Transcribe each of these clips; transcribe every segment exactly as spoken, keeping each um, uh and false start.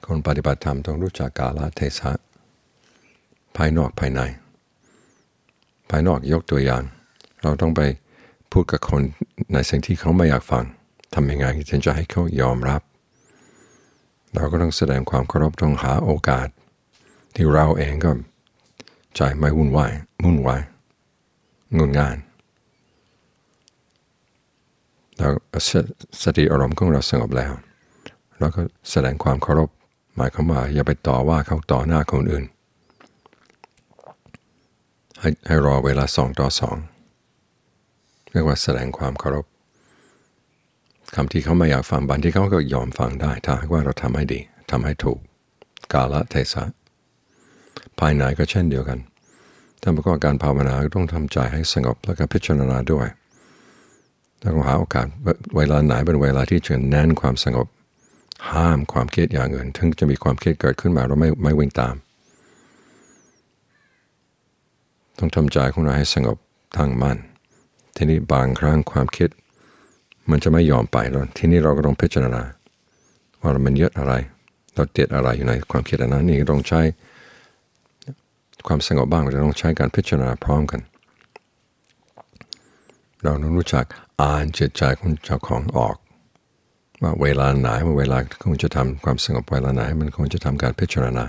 คนปฏิบัติธรรมต้องรู้จักกาลเทศะภายนอกภายในภายนอกยกตัวอย่างเราต้องไปพูดกับคนในสิ่งที่เขาไม่อยากฟังทำยังไงถึงจะให้เขายอมรับเราก็ต้องแสดงความเคารพต้องหาโอกาสที่เราเองก็ใจไม่วุ่นวายวุ่นวายงุนง่านแล้วสติอารมณ์ของเราสงบแล้วเราก็แสดงความเคารพหมายความว่าอย่าไปต่อว่าเขาต่อหน้าคนอื่นให้ให้รอเวลาสองต่อสองเรียกว่าแสดงความเคารพคำที่เขาไม่อยากฟังบางที่เขาก็ยอมฟังได้ถ้าหากว่าเราทำให้ดีทำให้ถูกกาลเทศะภายในก็เช่นเดียวกันถ้าประกอบการภาวนาต้องทำใจให้สงบแล้วก็พิจารณาด้วยต้องหาโอกาสเวลาไหนเป็นเวลาที่จะแน่นความสงบห้ามความคิดอย่างอื่นถึงจะมีความคิดเกิดขึ้นมาเราไม่ไม่วิ่งตามต้องทำใจของเราให้สงบตั้งมั่นทีนี้บางครั้งความคิดมันจะไม่ยอมไปแล้วทีนี้เราก็ต้องพิจารณาว่ามันยึดอะไรเราติดอะไรอยู่ในความคิดอันนั้นนี่ต้องใช้ความสงบบ้างเราจะต้องใช้การพิจารณาพร้อมกันเราต้องรู้จักอ่านจิตใจของเจ้าของออกว่าเวลาไหนว่าเวลาคงจะทำความสงบเวลาไหนมันคงจะทำการพิจารณา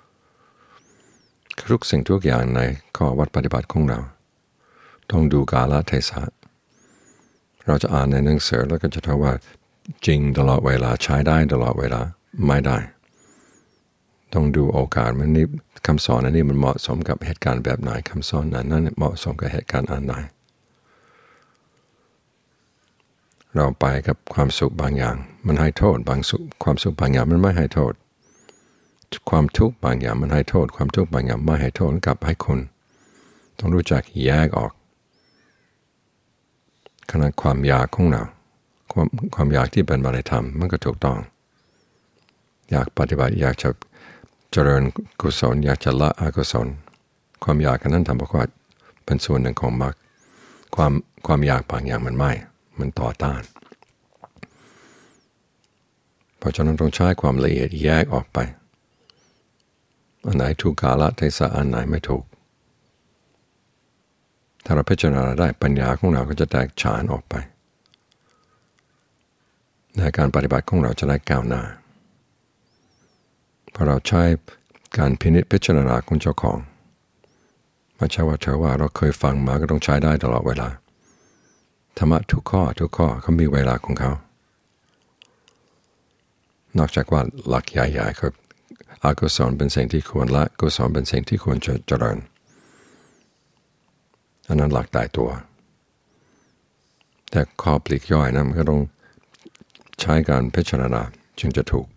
ทุกสิ่งทุกอย่างในข้อวัดปฏิบัติของเราต้องดูกาลเทศะเราจะอ่านในหนังสือแล้วก็จะทว่าจริงตลอดเวลาใช้ได้ตลอดเวลาไม่ได้ต้องดูโอกาสมันนี่คำสอนอันนี้มันเหมาะสมกับเหตุการณ์แบบไหนคำสอนนั้นนั้นเหมาะสมกับเหตุการณ์อันไหนเราไปกับความสุขบางอย่างมันให้โทษบางสุขความสุขบางอย่างมันไม่ให้โทษความทุกข์บางอย่างมันให้โทษความทุกข์บางอย่างไม่ให้โทษกับให้คนต้องรู้จักแยกออกขณะความอยากของเราความความอยากที่เป็นบารธรรมมันก็ถูกต้องอยากปฏิบัติอยากจะเจริญกุศลอยากจะละอกุศลความอยากนั้นทำเพราะว่าเป็นส่วนหนึ่งของมรรคความความอยากบางอย่างมันไม่มันต่อต้านเพราะฉะนั้นต้องใช้ความละเอียดแยกออกไปอันไหนถูกกาลเทศะอันไหนไม่ถูกถ้าเราพิจารณาได้ปัญญาของเราก็จะแตกฉานออกไปในการปฏิบัติของเราจะได้ก้าวหน้าเพราะเราใช้การพินิจพิจารณาของเจ้าของไม่ใช่ว่าเธอว่าเราเคยฟังมาก็ต้องใช้ได้ตลอดเวลาธรรมะทุกข้อทุกข้อเขามีเวลาของเขานอกจากว่าหลักใหญ่ๆคืออกุศลเป็นสิ่งที่ควรละกุศลเป็นสิ่งที่ควรจะเจริญอันนั้นหลักตายตัวแต่ข้อปลีกย่อยนั้นมันก็ต้องใช้การพิจารณาจึงจะถูก